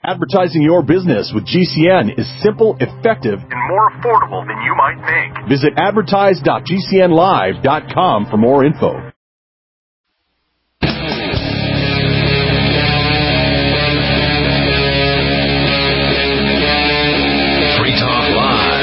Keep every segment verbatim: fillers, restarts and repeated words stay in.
Advertising your business with G C N is simple, effective, and more affordable than you might think. Visit advertise dot g c n live dot com for more info. Free Talk Live.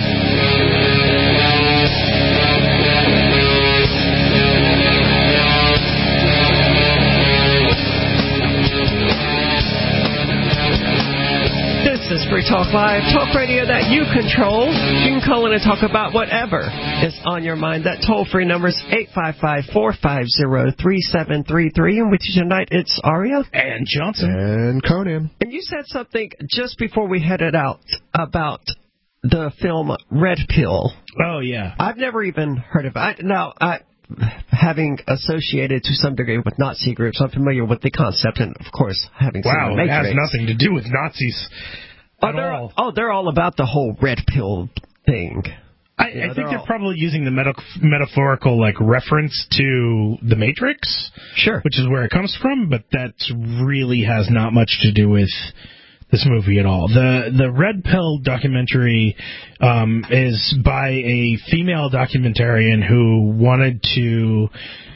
This is Free Talk Live, talk radio that you control. You can call in and talk about whatever is on your mind. That toll-free number is eight five five, four five zero, three seven three three. And with you tonight, it's Aria. And Johnson. And Conan. And you said something just before we headed out about the film Red Pill. Oh, yeah. I've never even heard of it. I, now, I... having associated to some degree with Nazi groups, I'm familiar with the concept, and of course, having seen wow, the Matrix. it has nothing to do with Nazis oh, at they're, all. Oh, they're all about the whole red pill thing. I, you know, I think they're, they're all... probably using the meta- metaphorical like reference to the Matrix, sure, which is where it comes from, but that really has not much to do with this movie at all. The the Red Pill documentary um, is by a female documentarian who wanted to.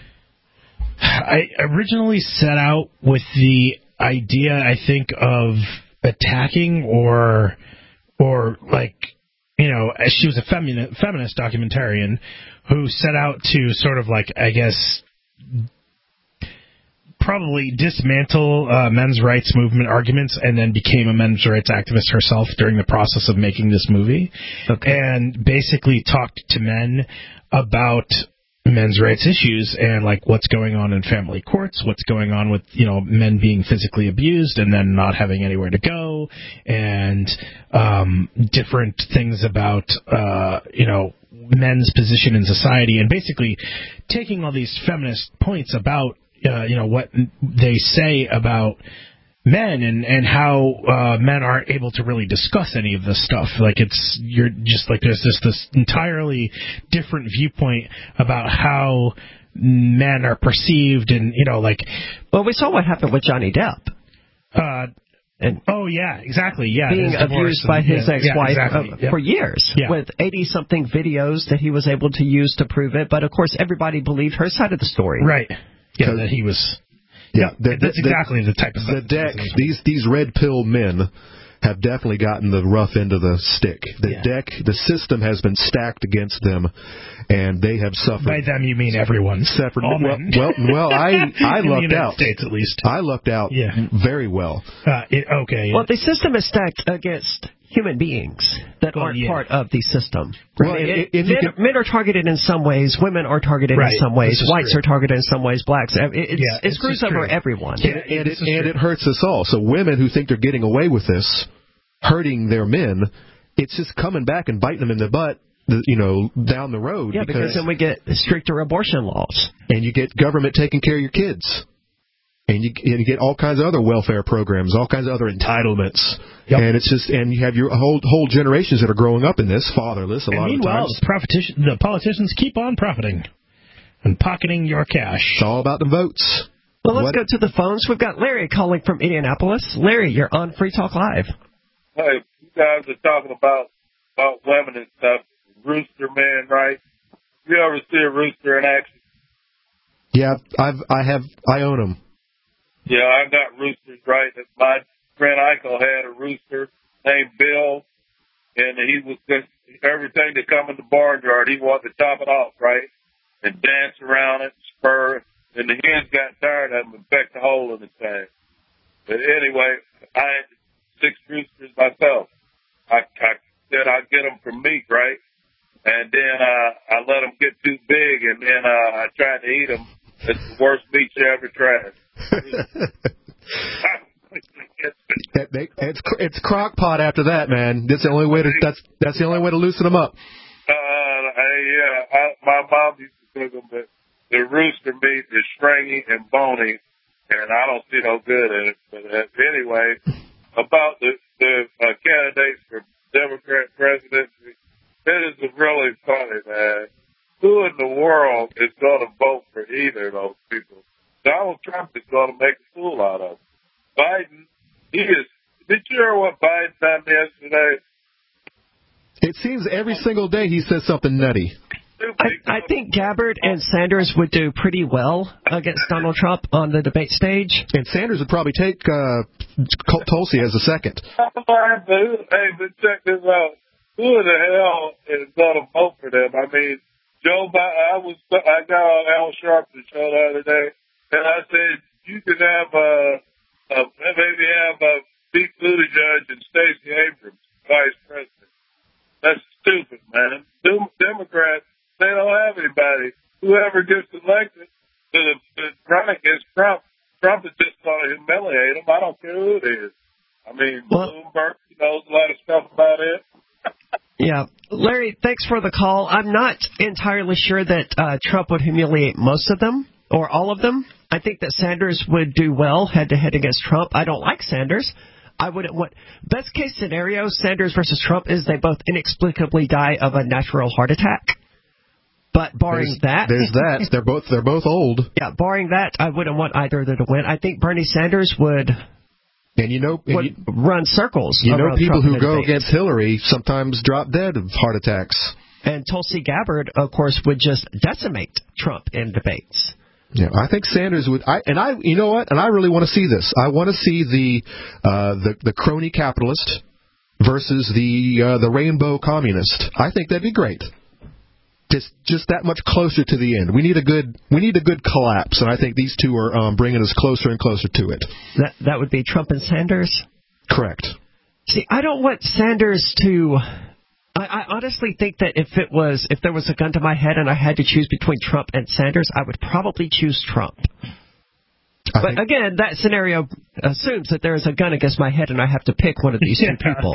I originally set out with the idea, I think, of attacking or or like you know, she was a femini- feminist documentarian who set out to sort of like I guess. probably dismantle uh, men's rights movement arguments and then became a men's rights activist herself during the process of making this movie. Okay. And basically talked to men about men's rights issues and like what's going on in family courts, what's going on with, you know, men being physically abused and then not having anywhere to go, and um, different things about, uh, you know, men's position in society, and basically taking all these feminist points about Uh, you know, what they say about men and, and how uh, men aren't able to really discuss any of this stuff. Like, it's, you're just like, there's this, this entirely different viewpoint about how men are perceived and, you know, like. Well, we saw what happened with Johnny Depp. Uh, and oh, yeah, exactly, yeah. Being abused by his yeah, ex-wife yeah, exactly, uh, yeah. for years yeah. with eighty-something videos that he was able to use to prove it. But, of course, everybody believed her side of the story. Right. Yeah, that he was. Yeah, the, that's the, exactly the, the type of the deck. These these red pill men have definitely gotten the rough end of the stick. The yeah. deck, the system has been stacked against them, and they have suffered. By them, you mean everyone? Suffered. All well, men. well, well, I I In lucked the United out. States, at least. I lucked out. Yeah. very well. Uh, it, okay. Yeah. Well, the system is stacked against human beings that well, aren't yeah. part of the system. Well, I mean, it, it, it, men, can, men are targeted in some ways. Women are targeted right. in some ways. Whites true. are targeted in some ways. Blacks. It, it's, yeah, it screws over true. everyone. Yeah, and, it, and it hurts us all. So women who think they're getting away with this, hurting their men, it's just coming back and biting them in the butt, you know, down the road. Yeah, because, because then we get stricter abortion laws. And you get government taking care of your kids. And you, and you get all kinds of other welfare programs, all kinds of other entitlements. Yep. And it's just, and you have your whole whole generations that are growing up in this, fatherless a and lot of meanwhile, times. The, profiti- the politicians keep on profiting and pocketing your cash. It's all about the votes. Well, let's what? go to the phones. We've got Larry calling from Indianapolis. Larry, you're on Free Talk Live. Hey, you guys are talking about about women and stuff. Rooster man, right? You ever see a rooster in action? Yeah, I've I have I own them. Yeah, I got roosters, right? My friend Eichel had a rooster named Bill, and he was just, everything that come in the barnyard, he wanted to top it off, right? And dance around it, spur, and the hens got tired of him and pecked a hole in the thing. But anyway, I had six roosters myself. I, I said I'd get them for meat, right? And then uh, I let them get too big, and then uh, I tried to eat them. It's the worst meat you ever tried. it, it's it's crock pot after that, man. That's the only way to that's that's the only way to loosen them up. Uh, yeah, I, my mom used to cook them, but the rooster meat is stringy and bony, and I don't see no good in it. But uh, anyway, about the the uh, candidates for Democrat presidency, it is really funny, man. Who in the world is going to vote for either of those people? Donald Trump is going to make a fool out of him. Biden, he is, did heard what Biden done yesterday? It seems every single day he says something nutty. I, I think Gabbard and Sanders would do pretty well against Donald Trump on the debate stage. And Sanders would probably take uh, Tulsi as a second. Hey, but check this out. Who the hell is going to vote for them? I mean, Joe Biden, I was, I got on Al Sharpton's show the other day, and I said, you could have, uh, uh, maybe have uh, Pete Buttigieg and Stacey Abrams vice president. That's stupid, man. Democrats, they don't have anybody. Whoever gets elected to the, the front against Trump, Trump is just going to humiliate him. I don't care who it is. I mean, well, Bloomberg knows a lot of stuff about it. Yeah. Larry, thanks for the call. I'm not entirely sure that uh, Trump would humiliate most of them or all of them. I think that Sanders would do well head-to-head against Trump. I don't like Sanders. I wouldn't want... Best case scenario, Sanders versus Trump, is they both inexplicably die of a natural heart attack. But barring there's, that... There's that. They're both they're both old. Yeah, barring that, I wouldn't want either of them to win. I think Bernie Sanders would... And you know, and would you, run circles. You know, people Trump who go debates. against Hillary sometimes drop dead of heart attacks. And Tulsi Gabbard, of course, would just decimate Trump in debates. Yeah, I think Sanders would. I and I, you know what? And I really want to see this. I want to see the uh, the the crony capitalist versus the uh, the rainbow communist. I think that'd be great. Just just that much closer to the end. We need a good we need a good collapse, and I think these two are um, bringing us closer and closer to it. That that would be Trump and Sanders? Correct. See, I don't want Sanders to... I, I honestly think that if it was if there was a gun to my head and I had to choose between Trump and Sanders, I would probably choose Trump. I but again, that scenario assumes that there is a gun against my head and I have to pick one of these two people.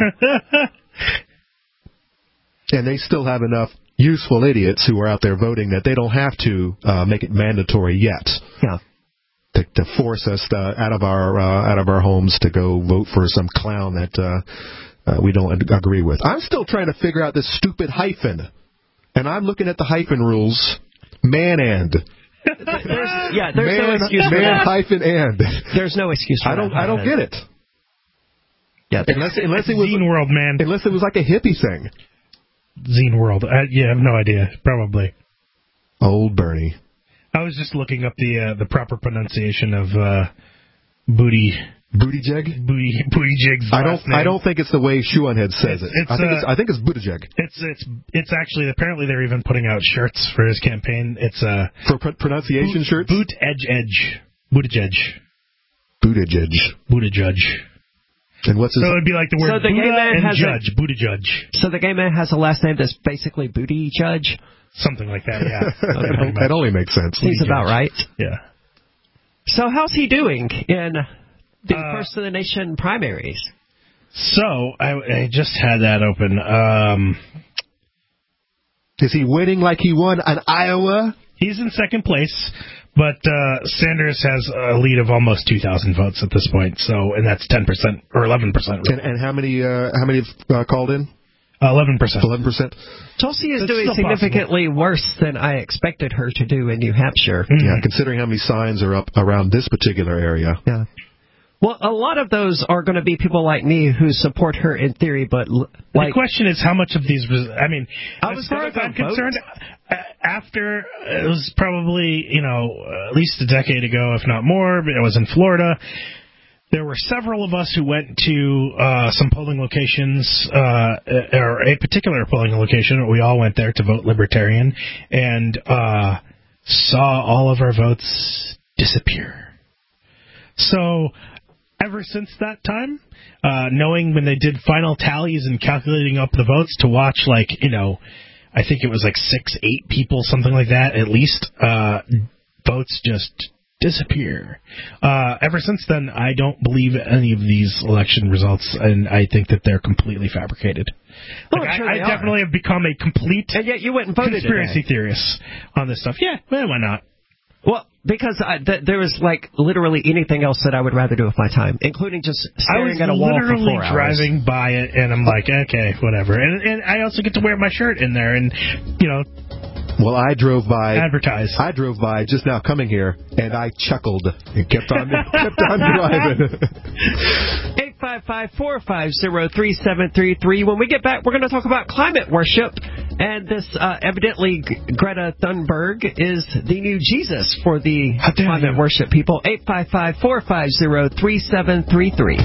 And they still have enough useful idiots who are out there voting that they don't have to uh, make it mandatory yet. Yeah. To, to force us to, out of our uh, out of our homes to go vote for some clown that uh, uh, we don't agree with. I'm still trying to figure out this stupid hyphen, and I'm looking at the hyphen rules. Man and. There's, yeah, there's man, no excuse for man that. hyphen and. There's no excuse for I don't. that. I don't get it. Yeah, unless unless it was Zine World, man. Unless it was like a hippie thing. Zine World. I, yeah, I have no idea. Probably. Old Bernie. I was just looking up the uh, the proper pronunciation of uh, booty Buttigieg. Booty Buttigieg's I don't. last name. I don't think it's the way Schuanhead says It's- it. it's, I think uh, it's. I think it's Buttigieg. It's it's it's actually apparently they're even putting out shirts for his campaign. It's a uh, for pr- pronunciation boot, shirts. Boot edge edge Buttigieg. Buttigieg. Buttigieg. And what's his? So it'd be like the word So the gay Buddha man and has judge. a- Buttigieg. So the gay man has a last name that's basically Booty Judge? Something like that. Yeah. that, that only makes sense. Seems about right. Yeah. So how's he doing in the Uh, First of the Nation primaries? So I, I just had that open. Um, Is he winning like he won in Iowa? he's in second place, but uh, Sanders has a lead of almost two thousand votes at this point. So, and that's ten percent or eleven percent. And, and how many? Uh, how many have uh, called in? Eleven percent. Eleven percent. Tulsi is It's doing still significantly worse than I expected her to do in New Hampshire. Mm-hmm. Yeah, considering how many signs are up around this particular area. Yeah. Well, a lot of those are going to be people like me who support her in theory, but l- like the question is how much of these was, I mean, I as was far gonna as go I'm vote. concerned, uh, after, it was probably, you know, at least a decade ago, if not more, but it was in Florida. There were several of us who went to uh, some polling locations, uh, or a particular polling location. We all went there to vote Libertarian, and uh, saw all of our votes disappear. So, ever since that time, uh, knowing when they did final tallies and calculating up the votes to watch, like, you know, I think it was like six, eight people, something like that, at least, uh, votes just disappear. Uh, ever since then, I don't believe any of these election results, and I think that they're completely fabricated. Oh, Like, I'm sure I, they I are. definitely have become a complete and yet you went and voted conspiracy today. theorist on this stuff. Yeah, well, why not? Well, because I, th- there was like literally anything else that I would rather do with my time, including just I staring was at a wall for literally four hours. driving by it, and I'm like, okay, whatever. And and I also get to wear my shirt in there, and you know, Well, I drove by. advertise. I drove by just now coming here, and I chuckled and kept on kept on driving. eight five five five, four five zero, three seven three three. When we get back, we're going to talk about climate worship. And this, uh, evidently, G- Greta Thunberg is the new Jesus for the climate you. worship people. eight five five, four five zero, three seven three three.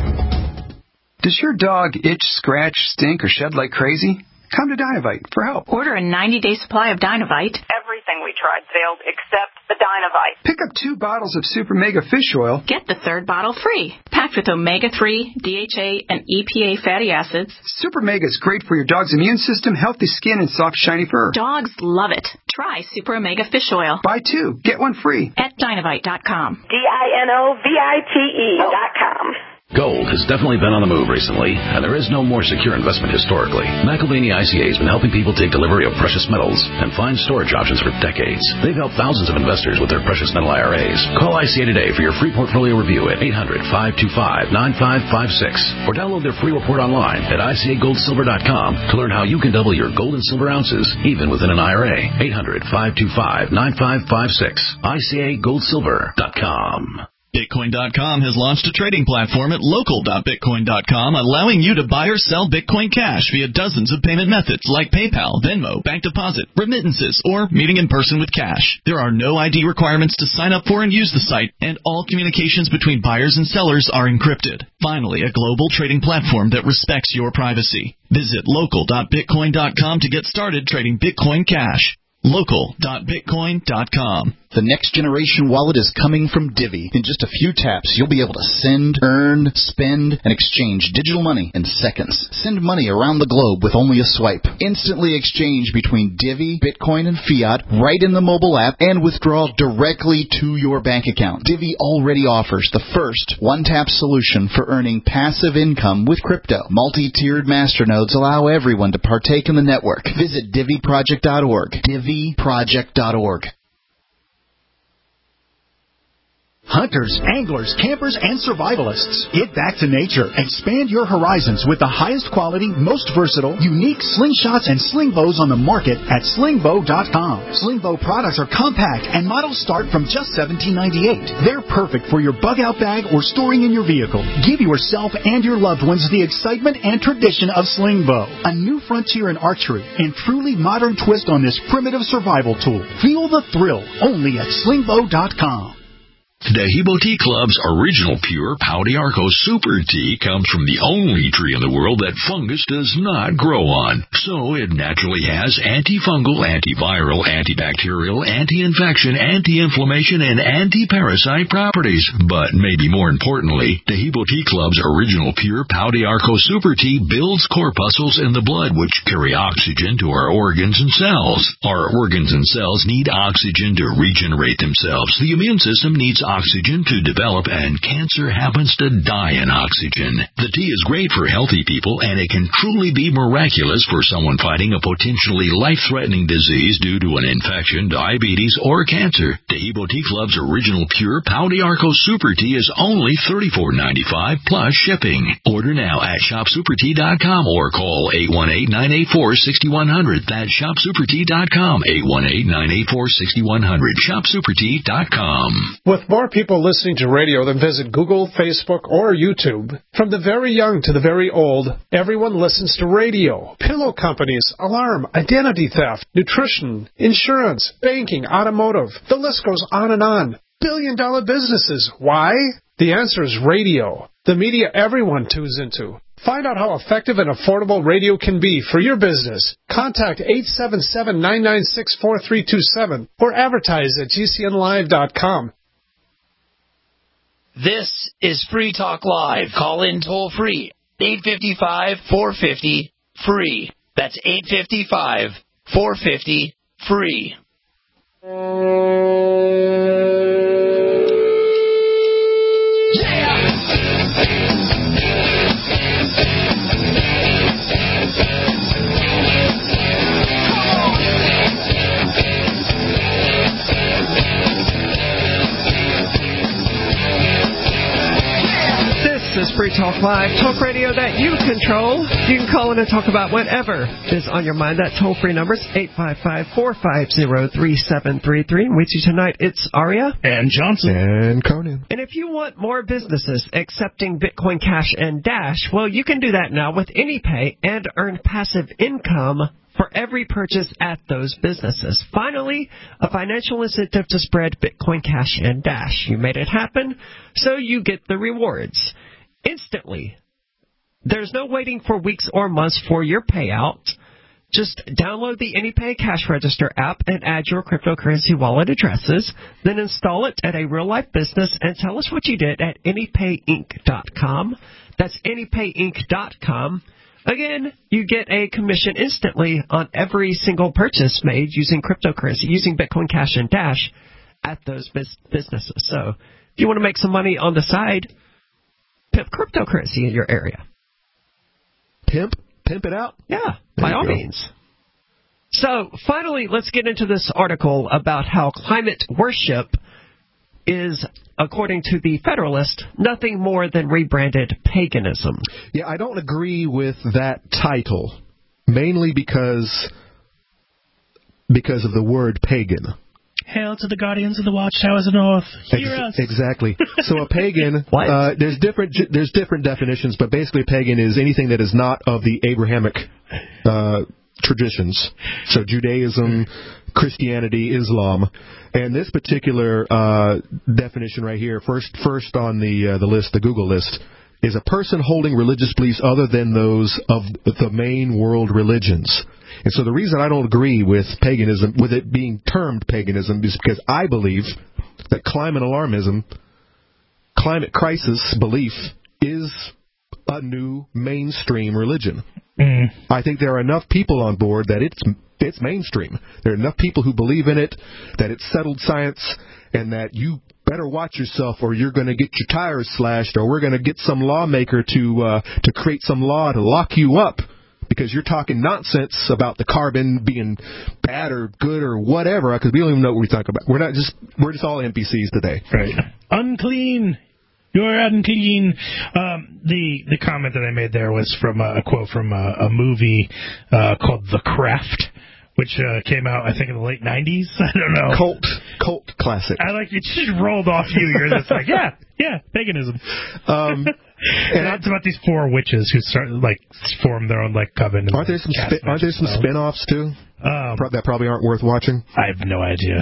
Does your dog itch, scratch, stink, or shed like crazy? Come to Dynovite for help. Order a ninety-day supply of Dynovite. Everything we tried failed except the Dynovite. Pick up two bottles of Super Mega Fish Oil. Get the third bottle free. Packed with omega three, D H A, and E P A fatty acids. Super Mega is great for your dog's immune system, healthy skin, and soft, shiny fur. Dogs love it. Try Super Omega Fish Oil. Buy two. Get one free. At Dynovite dot com. D I N O V I T E dot com. Gold has definitely been on the move recently, and there is no more secure investment historically. McElvaney I C A has been helping people take delivery of precious metals and find storage options for decades. They've helped thousands of investors with their precious metal I R As. Call I C A today for your free portfolio review at eight hundred, five two five, nine five five six or download their free report online at I C A gold silver dot com to learn how you can double your gold and silver ounces even within an I R A. eight hundred, five two five, nine five five six. I C A gold silver dot com. Bitcoin dot com has launched a trading platform at local dot bitcoin dot com, allowing you to buy or sell Bitcoin Cash via dozens of payment methods like PayPal, Venmo, bank deposit, remittances, or meeting in person with cash. There are no I D requirements to sign up for and use the site, and all communications between buyers and sellers are encrypted. Finally, a global trading platform that respects your privacy. Visit local dot bitcoin dot com to get started trading Bitcoin Cash. local dot bitcoin dot com. The next generation wallet is coming from Divvy. In just a few taps, you'll be able to send, earn, spend, and exchange digital money in seconds. Send money around the globe with only a swipe. Instantly exchange between Divvy, Bitcoin, and fiat right in the mobile app and withdraw directly to your bank account. Divvy already offers the first one-tap solution for earning passive income with crypto. Multi-tiered masternodes allow everyone to partake in the network. Visit Divvy project dot org. Divvy project dot org. Hunters, anglers, campers, and survivalists. Get back to nature. Expand your horizons with the highest quality, most versatile, unique slingshots and sling bows on the market at sling bow dot com. Sling bow products are compact and models start from just seventeen ninety-eight. They're perfect for your bug-out bag or storing in your vehicle. Give yourself and your loved ones the excitement and tradition of sling bow. A new frontier in archery and truly modern twist on this primitive survival tool. Feel the thrill only at sling bow dot com. Dehibo Tea Club's original pure Pau d'Arco Super Tea comes from the only tree in the world that fungus does not grow on. So it naturally has antifungal, antiviral, antibacterial, anti-infection, anti-inflammation, and anti-parasite properties. But maybe more importantly, Dehibo Tea Club's original pure Pau d'Arco Super Tea builds corpuscles in the blood which carry oxygen to our organs and cells. Our organs and cells need oxygen to regenerate themselves. The immune system needs oxygen to develop, and cancer happens to die in oxygen. The tea is great for healthy people, and it can truly be miraculous for someone fighting a potentially life-threatening disease due to an infection, diabetes, or cancer. Dehibo Tea Club's original pure Pau d'Arco Super Tea is only thirty-four dollars and ninety-five cents plus shipping. Order now at shop super tea dot com or call eight one eight, nine eight four, six one zero zero. That's shop super tea dot com, eight one eight, nine eight four, six one zero zero, shop super tea dot com. With more people listening to radio than visit Google, Facebook, or YouTube. From the very young to the very old, everyone listens to radio. Pillow companies, alarm, identity theft, nutrition, insurance, banking, automotive. The list goes on and on. Billion dollar businesses. Why? The answer is radio. The media everyone tunes into. Find out how effective and affordable radio can be for your business. Contact eight seven seven, nine nine six, four three two seven or advertise at G C N live dot com. This is Free Talk Live. Call in toll free. eight five five, four five zero, free. That's eight five five, four five zero, free. This is Free Talk Live, talk radio that you control. You can call in and talk about whatever is on your mind. That toll-free number is eight five five, four five zero, three seven three three. And with you tonight, it's Aria. And Johnson. And Conan. And if you want more businesses accepting Bitcoin Cash and Dash, well, you can do that now with AnyPay and earn passive income for every purchase at those businesses. Finally, a financial incentive to spread Bitcoin Cash and Dash. You made it happen, so you get the rewards instantly. There's no waiting for weeks or months for your payout. Just download the AnyPay Cash Register app and add your cryptocurrency wallet addresses. Then install it at a real-life business and tell us what you did at any pay inc dot com. That's any pay inc dot com. Again, you get a commission instantly on every single purchase made using cryptocurrency, using Bitcoin Cash and Dash at those biz- businesses. So if you want to make some money on the side, pimp cryptocurrency in your area. Pimp? Pimp it out? Yeah, by all means. So finally, let's get into this article about how climate worship is, according to the Federalist, nothing more than rebranded paganism. Yeah, I don't agree with that title, mainly because because of the word pagan. Hail to the guardians of the watchtowers of the north. Hear Ex- us. Exactly. So a pagan, uh, there's different there's different definitions, but basically a pagan is anything that is not of the Abrahamic uh, traditions. So Judaism, Christianity, Islam. And this particular uh, definition right here, first first on the uh, the list, the Google list, is a person holding religious beliefs other than those of the main world religions. And so the reason I don't agree with paganism, with it being termed paganism, is because I believe that climate alarmism, climate crisis belief, is a new mainstream religion. Mm. I think there are enough people on board that it's it's mainstream. There are enough people who believe in it, that it's settled science, and that you better watch yourself or you're going to get your tires slashed, or we're going to get some lawmaker to uh, to create some law to lock you up because you're talking nonsense about the carbon being bad or good or whatever, because we don't even know what we talk about. We're not just we're just all N P Cs today. Right. Unclean. You're unclean. Um, the the comment that I made there was from a, a quote from a, a movie uh, called The Craft, which uh, came out, I think, in the late nineties. I don't know. Cult, cult classic. I like it. Just rolled off you. You're just like, yeah, yeah, paganism. Um, and it's about these four witches who start like form their own like coven. And, aren't there some spi- aren't there some spin-offs too? Um, Pro- that probably aren't worth watching. I have no idea.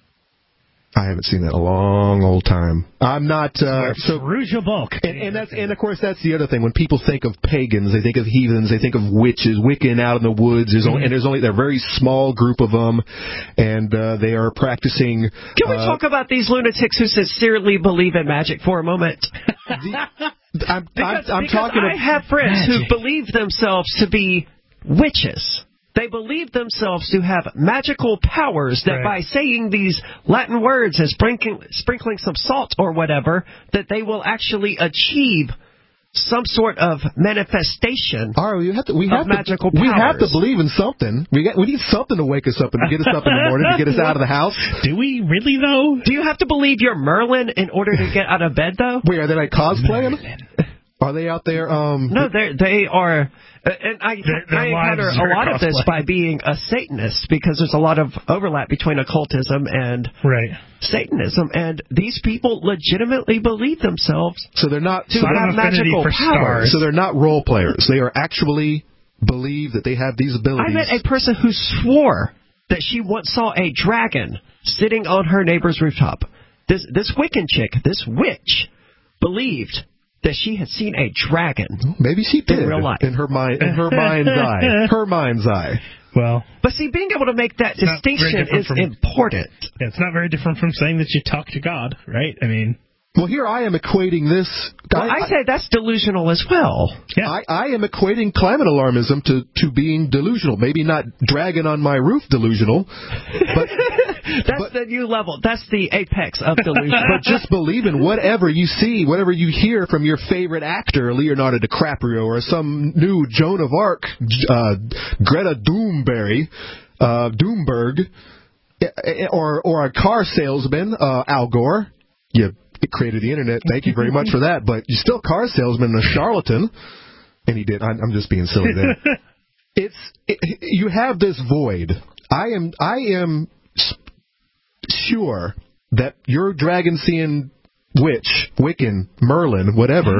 I haven't seen that in a long old time. I'm not uh, so Rouge Bulk, and, and that's and of course that's the other thing. When people think of pagans, they think of heathens, they think of witches, Wiccan out in the woods. There's only, and there's only a very small group of them, and uh, they are practicing. Can we uh, talk about these lunatics who sincerely believe in magic for a moment? the, I'm, because, I'm, I'm because talking. I have friends magic. who believe themselves to be witches. They believe themselves to have magical powers that right. by saying these Latin words and sprinkling, sprinkling some salt or whatever, that they will actually achieve some sort of manifestation All right, you have to, we of have magical to, powers. We have to believe in something. We got, we need something to wake us up and to get us up in the morning, to get us out of the house. Do we really, though? Do you have to believe you're Merlin in order to get out of bed, though? Wait, are they like cosplaying? Merlin. Are they out there? Um, no, they they are. Uh, and I, their, their I encounter a lot of this by being a Satanist, because there's a lot of overlap between occultism and right. Satanism, and these people legitimately believe themselves so they're not to so have magical powers. Stars. So they're not role players. They are actually believe that they have these abilities. I met a person who swore that she once saw a dragon sitting on her neighbor's rooftop. This this Wiccan chick, this witch, believed that she had seen a dragon. Maybe she did in real life. In her mind, in her mind's eye. Her mind's eye. Well, but see, being able to make that distinction is from, important. Yeah, it's not very different from saying that you talk to God, right? I mean, well, here I am equating this. Well, I, I say that's delusional as well. Yeah. I, I am equating climate alarmism to, to being delusional. Maybe not dragon on my roof delusional, but that's but, the new level. That's the apex of delusion. But just believe in whatever you see, whatever you hear from your favorite actor, Leonardo DiCaprio, or some new Joan of Arc, uh, Greta Thunberg, uh, Doomberg, or or a car salesman, uh, Al Gore. You created the internet. Thank you very much for that. But you're still a car salesman and a charlatan. And he did. I'm, I'm just being silly there. It's it, you have this void. I am I am sure that your dragon-seeing witch, Wiccan, Merlin, whatever,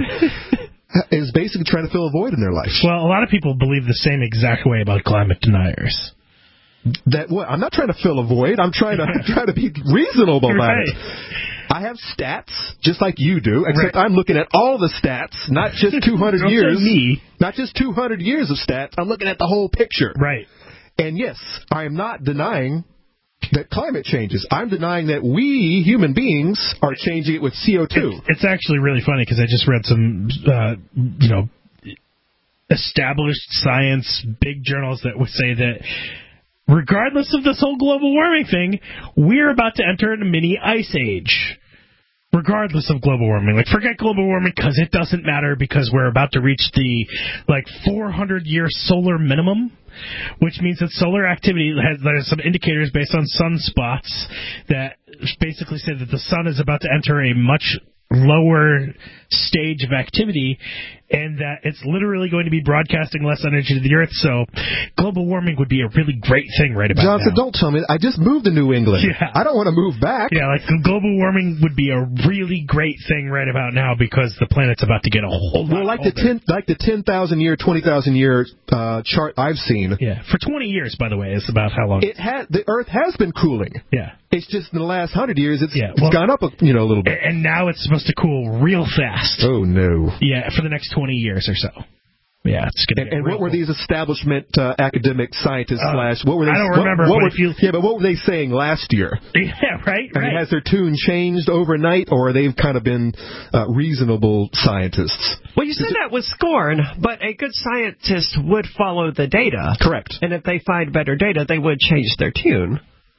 is basically trying to fill a void in their life. Well, a lot of people believe the same exact way about climate deniers. That what? I'm not trying to fill a void. I'm trying to I'm trying to be reasonable about right. it. I have stats, just like you do, except right. I'm looking at all the stats, not just two hundred Don't years. say me. Not just two hundred years of stats. I'm looking at the whole picture. Right. And yes, I am not denying that climate changes. I'm denying that we, human beings, are changing it with C O two. It's, it's actually really funny because I just read some, uh, you know, established science, big journals that would say that regardless of this whole global warming thing, we're about to enter a mini ice age. Regardless of global warming. Like, forget global warming because it doesn't matter because we're about to reach the, like, four hundred year solar minimum, which means that solar activity has, there's some indicators based on sunspots that basically say that the sun is about to enter a much lower stage of activity and that it's literally going to be broadcasting less energy to the Earth, so global warming would be a really great thing right about Johnson, now. don't tell me. I just moved to New England. Yeah. I don't want to move back. Yeah, like global warming would be a really great thing right about now because the planet's about to get a whole lot Well, like older. the ten, like the ten thousand year, twenty thousand year uh, chart I've seen. Yeah, for twenty years, by the way, is about how long it has. The Earth has been cooling. Yeah, it's just in the last hundred years, it's, yeah, well, it's gone up a you know a little bit. And now it's supposed to cool real fast. Oh no! Yeah, for the next twenty years or so. Yeah, it's gonna. And, and what were cool. these establishment uh, academic scientists uh, slash? What were they? I don't what, remember. What but were, if you, yeah, but what were they saying last year? Yeah, right. I right. mean, has their tune changed overnight, or they've kind of been uh, reasonable scientists? Well, you said that with scorn, but a good scientist would follow the data. Correct. And if they find better data, they would change their tune.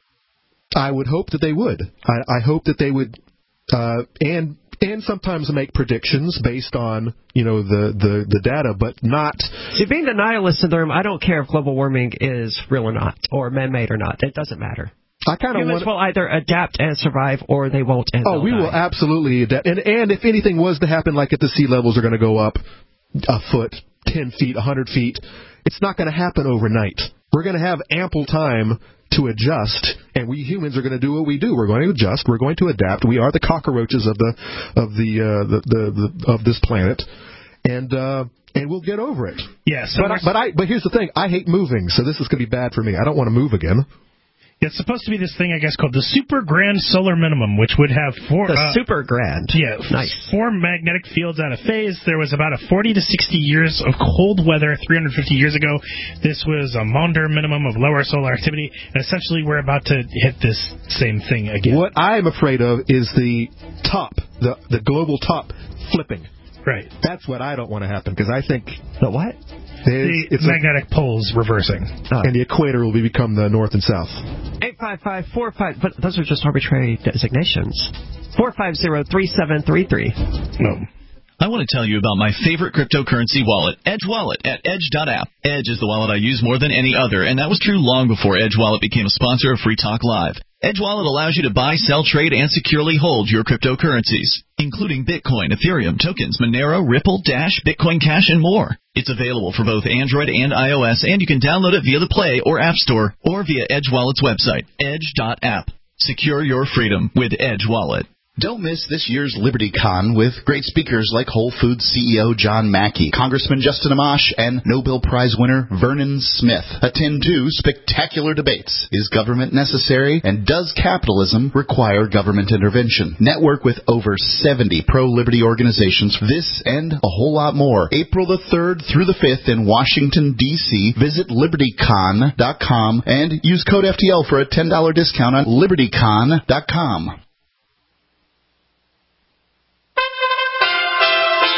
I would hope that they would. I, I hope that they would, uh, and and sometimes make predictions based on you know the, the, the data, but not. See, being the nihilist in the room, I don't care if global warming is real or not, or man-made or not. It doesn't matter. I kind of Humans want. will either adapt and survive, or they won't. And oh, we die. will absolutely adapt. And and if anything was to happen, like if the sea levels are going to go up a foot, ten feet, a hundred feet, it's not going to happen overnight. We're going to have ample time to adjust, and we humans are going to do what we do. We're going to adjust. We're going to adapt. We are the cockroaches of the of the uh, the, the, the of this planet, and uh, and we'll get over it. Yes, but I, but I but here's the thing. I hate moving, so this is going to be bad for me. I don't want to move again. It's supposed to be this thing, I guess, called the Super Grand Solar Minimum, which would have four... The uh, Super Grand. Yeah. Nice. Four magnetic fields out of phase. There was about a forty to sixty years of cold weather three hundred fifty years ago. This was a Maunder minimum of lower solar activity. And essentially, we're about to hit this same thing again. What I'm afraid of is the top, the, the global top flipping. Right. That's what I don't want to happen, because I think... The what? The it's magnetic a, poles reversing. Oh. And the equator will be, become the north and south. eight five five four five, but those are just arbitrary designations. four five zero three seven three three. No. I want to tell you about my favorite cryptocurrency wallet, Edge Wallet, at edge dot app. Edge is the wallet I use more than any other, and that was true long before Edge Wallet became a sponsor of Free Talk Live. Edge Wallet allows you to buy, sell, trade, and securely hold your cryptocurrencies, including Bitcoin, Ethereum, tokens, Monero, Ripple, Dash, Bitcoin Cash, and more. It's available for both Android and iOS, and you can download it via the Play or App Store or via Edge Wallet's website, edge dot app. Secure your freedom with Edge Wallet. Don't miss this year's LibertyCon with great speakers like Whole Foods C E O John Mackey, Congressman Justin Amash, and Nobel Prize winner Vernon Smith. Attend two spectacular debates. Is government necessary? And does capitalism require government intervention? Network with over seventy pro-liberty organizations. This and a whole lot more. April the third through the fifth in Washington, D C Visit liberty con dot com and use code F T L for a ten dollars discount on liberty con dot com.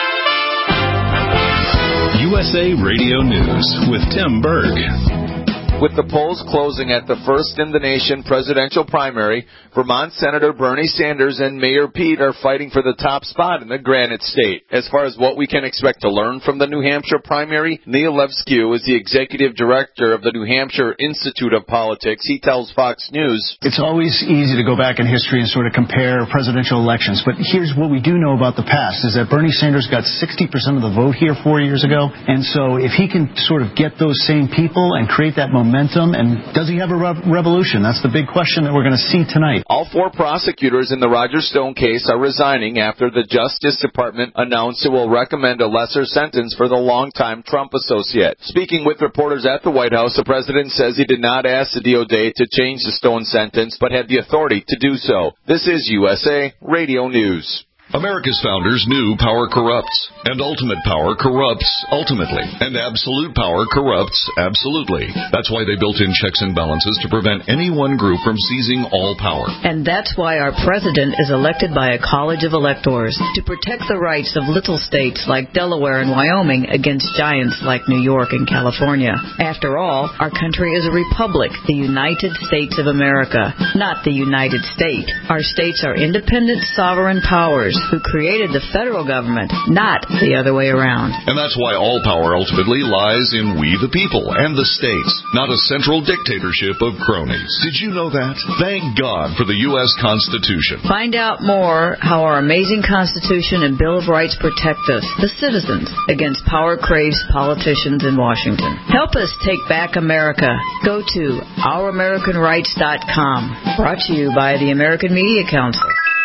U S A Radio News with Tim Berg. With the polls closing at the first-in-the-nation presidential primary, Vermont Senator Bernie Sanders and Mayor Pete are fighting for the top spot in the Granite State. As far as what we can expect to learn from the New Hampshire primary, Neil Levskew is the executive director of the New Hampshire Institute of Politics. He tells Fox News, "It's always easy to go back in history and sort of compare presidential elections, but here's what we do know about the past, is that Bernie Sanders got sixty percent of the vote here four years ago, and so if he can sort of get those same people and create that momentum, and does he have a re- revolution? That's the big question that we're going to see tonight." All four prosecutors in the Roger Stone case are resigning after the Justice Department announced it will recommend a lesser sentence for the longtime Trump associate. Speaking with reporters at the White House, the president says he did not ask the D O J to change the Stone sentence, but had the authority to do so. This is U S A Radio News. America's founders knew power corrupts, and ultimate power corrupts ultimately, and absolute power corrupts absolutely. That's why they built in checks and balances to prevent any one group from seizing all power. And that's why our president is elected by a college of electors to protect the rights of little states like Delaware and Wyoming against giants like New York and California. After all, our country is a republic, the United States of America, not the United States. Our states are independent sovereign powers who created the federal government, not the other way around. And that's why all power ultimately lies in we the people and the states, not a central dictatorship of cronies. Did you know that? Thank God for the U S Constitution. Find out more how our amazing Constitution and Bill of Rights protect us, the citizens, against power-crazed politicians in Washington. Help us take back America. Go to our american rights dot com. Brought to you by the American Media Council.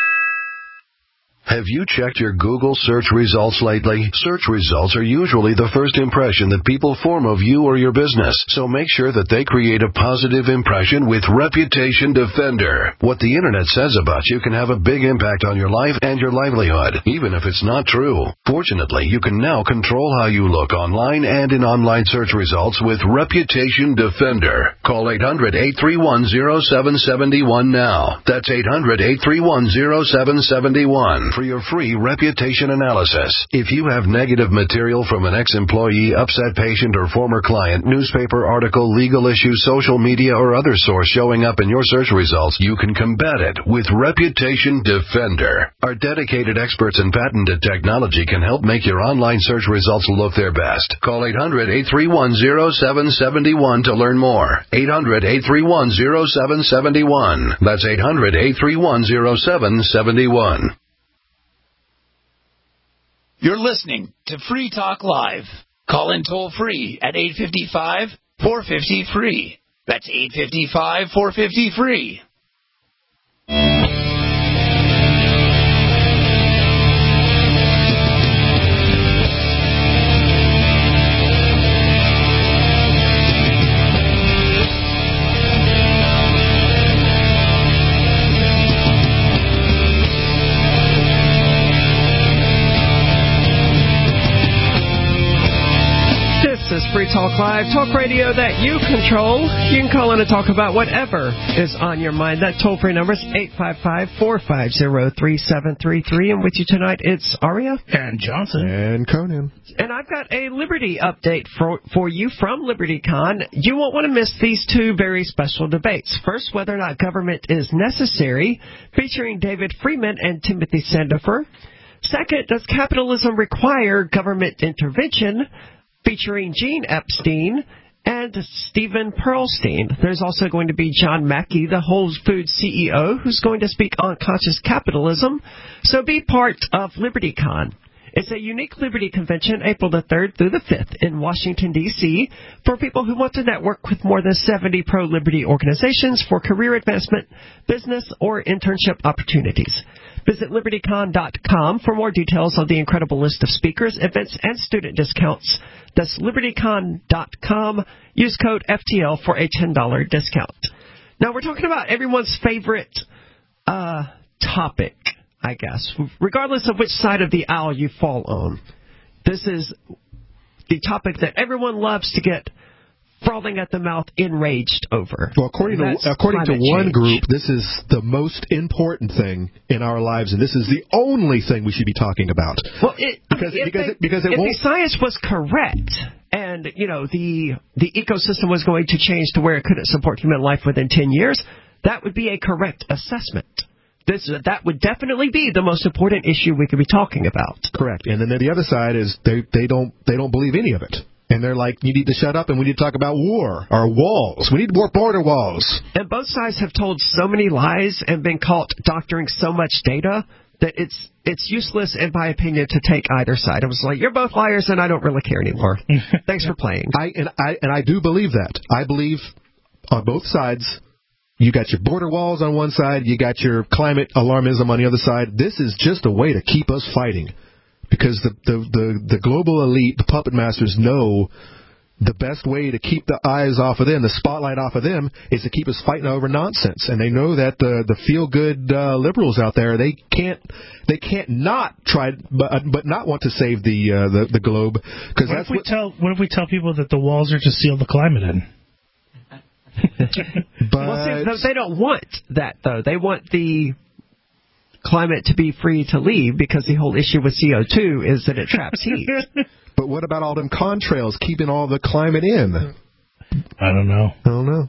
Have you checked your Google search results lately? Search results are usually the first impression that people form of you or your business, so make sure that they create a positive impression with Reputation Defender. What the Internet says about you can have a big impact on your life and your livelihood, even if it's not true. Fortunately, you can now control how you look online and in online search results with Reputation Defender. Call eight hundred, eight three one, zero seven seven one now. That's eight hundred, eight three one, zero seven seven one. For your free reputation analysis. If you have negative material from an ex-employee, upset patient, or former client, newspaper article, legal issue, social media, or other source showing up in your search results, you can combat it with Reputation Defender. Our dedicated experts in patented technology can help make your online search results look their best. Call eight hundred, eight three one, zero seven seven one to learn more. eight hundred, eight three one, zero seven seven one. That's eight hundred, eight three one, zero seven seven one. You're listening to Free Talk Live. Call in toll free at eight five five, four five zero, free. That's eight five five, four five zero, free. This is Free Talk Live, talk radio that you control. You can call in and talk about whatever is on your mind. That toll-free number is eight five five, four five zero, three seven three three. And with you tonight, it's Aria. And Johnson. And Conan. And I've got a Liberty update for, for you from LibertyCon. You won't want to miss these two very special debates. First, whether or not government is necessary, featuring David Freeman and Timothy Sandifer. Second, does capitalism require government intervention, featuring Gene Epstein and Stephen Pearlstein. There's also going to be John Mackey, the Whole Foods C E O, who's going to speak on conscious capitalism. So be part of LibertyCon. It's a unique Liberty convention, April the third through the fifth in Washington, D C, for people who want to network with more than seventy pro-liberty organizations for career advancement, business, or internship opportunities. Visit Liberty Con dot com for more details on the incredible list of speakers, events, and student discounts. That's Liberty Con dot com. Use code F T L for a ten dollars discount. Now, we're talking about everyone's favorite uh, topic, I guess, regardless of which side of the aisle you fall on. This is the topic that everyone loves to get frothing at the mouth, enraged over. Well, according to according to one change. group, this is the most important thing in our lives, and this is the only thing we should be talking about. Well, it, because if because they, it, because it if won't. the science was correct, and, you know, the the ecosystem was going to change to where it couldn't support human life within ten years, that would be a correct assessment. This, that would definitely be the most important issue we could be talking about. Correct. And then the other side is they, they don't they don't believe any of it. And they're like, you need to shut up and we need to talk about war or walls. We need more border walls. And both sides have told so many lies and been caught doctoring so much data that it's it's useless, in my opinion, to take either side. I was like, you're both liars and I don't really care anymore. Thanks for playing. I and I and I do believe that. I believe on both sides. You got your border walls on one side, you got your climate alarmism on the other side. This is just a way to keep us fighting. Because the, the, the, the global elite, the puppet masters, know the best way to keep the eyes off of them, the spotlight off of them, is to keep us fighting over nonsense. And they know that the, the feel-good uh, liberals out there, they can't they can't not try, but, but not want to save the uh, the, the globe. What that's if we what, tell What if we tell people that the walls are to seal the climate in? But well, see, they don't want that, though. They want the climate to be free to leave because the whole issue with C O two is that it traps heat. But what about all them contrails keeping all the climate in? I don't know. I don't know.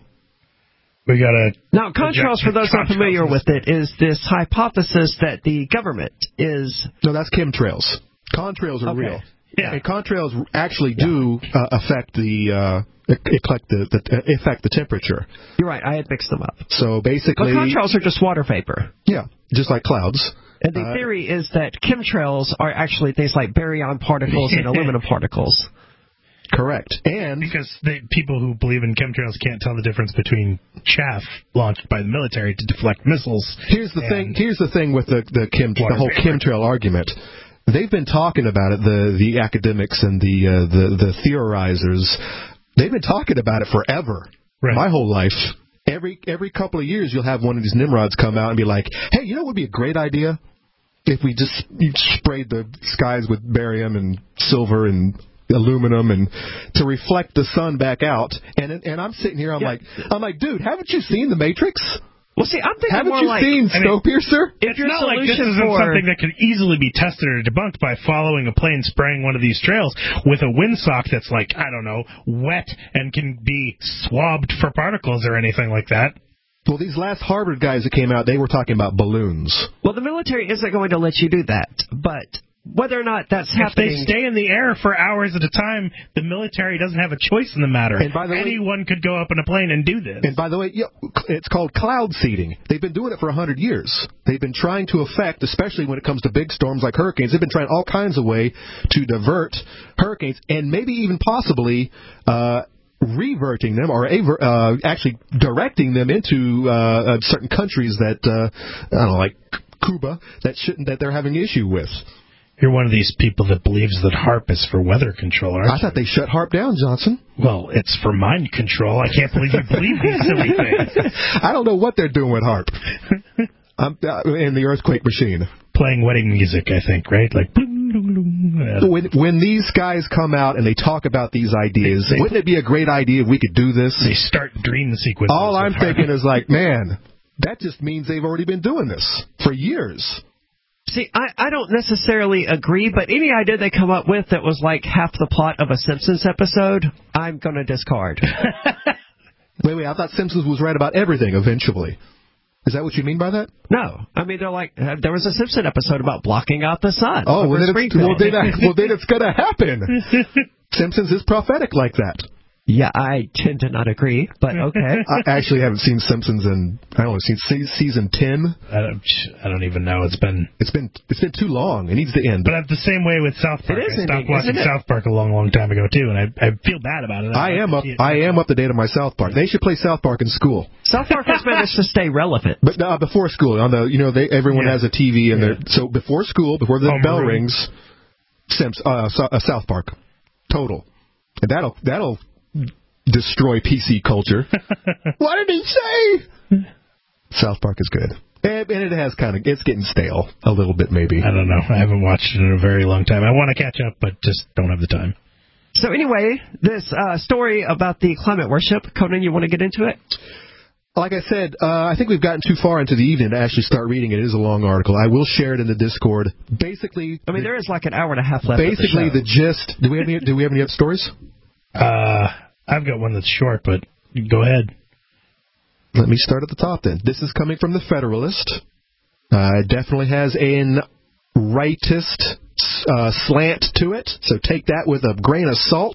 We got to... Now, contrails, for those not familiar with it, is this hypothesis that the government is... No, that's chemtrails. Contrails are okay. real. Yeah. And contrails actually do uh, affect the... Uh, affect the, the affect the temperature. You're right. I had mixed them up. So basically, but contrails are just water vapor. Yeah, just like clouds. And the uh, theory is that chemtrails are actually things like baryon particles and aluminum particles. Correct. And because the people who believe in chemtrails can't tell the difference between chaff launched by the military to deflect missiles. Here's the thing. Here's the thing with the the, chem, the whole vapor. chemtrail argument. They've been talking about it. The the academics and the uh, the the theorizers. They've been talking about it forever. Right. My whole life. Every every couple of years, you'll have one of these Nimrods come out and be like, hey, you know what would be a great idea? If we just sprayed the skies with barium and silver and aluminum and to reflect the sun back out. And and I'm sitting here, I'm yeah. like, I'm like, dude, haven't you seen The Matrix? Well, see, I'm thinking Haven't more you like... seen Snowpiercer? It's not like this isn't for... something that could easily be tested or debunked by following a plane spraying one of these trails with a windsock that's like, I don't know, wet and can be swabbed for particles or anything like that. Well, these last Harvard guys that came out, they were talking about balloons. Well, the military isn't going to let you do that, but... Whether or not that's if happening... If they stay in the air for hours at a time, the military doesn't have a choice in the matter. And by the Anyone way, could go up in a plane and do this. And by the way, it's called cloud seeding. They've been doing it for one hundred years. They've been trying to affect, especially when it comes to big storms like hurricanes, they've been trying all kinds of ways to divert hurricanes and maybe even possibly... Uh, reverting them or uh, actually directing them into uh, certain countries that, uh, I don't know, like Cuba, that shouldn't, that they're having an issue with. You're one of these people that believes that HAARP is for weather control, aren't you? I thought they shut HAARP down, Johnson. Well, it's for mind control. I can't believe you believe these silly things. I don't know what they're doing with HAARP. I'm uh, in the earthquake machine. Playing wedding music, I think, right? Like... When when these guys come out and they talk about these ideas, they, they, wouldn't it be a great idea if we could do this? They start dream sequences. All I'm thinking is like, man, that just means they've already been doing this for years. See, I, I don't necessarily agree, but any idea they come up with that was like half the plot of a Simpsons episode, I'm going to discard. Wait, wait, I thought Simpsons was right about everything eventually. Is that what you mean by that? No. I mean, they're like, uh, there was a Simpson episode about blocking out the sun. Oh, well then, it's, well, then, well, then it's going to happen. Simpsons is prophetic like that. Yeah, I tend to not agree, but okay. I actually haven't seen Simpsons in, I don't know, seen season ten. I don't, I don't even know. It's been it's been it's been too long. It needs to end. But I'm the same way with South Park. It is I stopped ending, watching South Park a long, long time ago too, and I I feel bad about it. I, I am up I am up to date on my South Park. They should play South Park in school. South Park has managed to stay relevant. But uh, before school, on the you know they everyone yeah. has a T V and yeah. so before school, before the Home bell room. rings, Simps uh, uh, South Park, total, and that'll that'll. destroy P C culture. What did he say? South Park is good. And, and it has kind of, it's getting stale a little bit maybe. I don't know. I haven't watched it in a very long time. I want to catch up, but just don't have the time. So anyway, this uh, story about the climate worship, Conan, you want to get into it? Like I said, uh, I think we've gotten too far into the evening to actually start reading it. It is a long article. I will share it in the Discord. Basically, I mean, the, there is like an hour and a half left. Basically, of the, the gist. Do we have any? Do we have any other stories? Uh, I've got one that's short, but go ahead. Let me start at the top then. This is coming from the Federalist. Uh, it definitely has an rightist uh, slant to it, so take that with a grain of salt.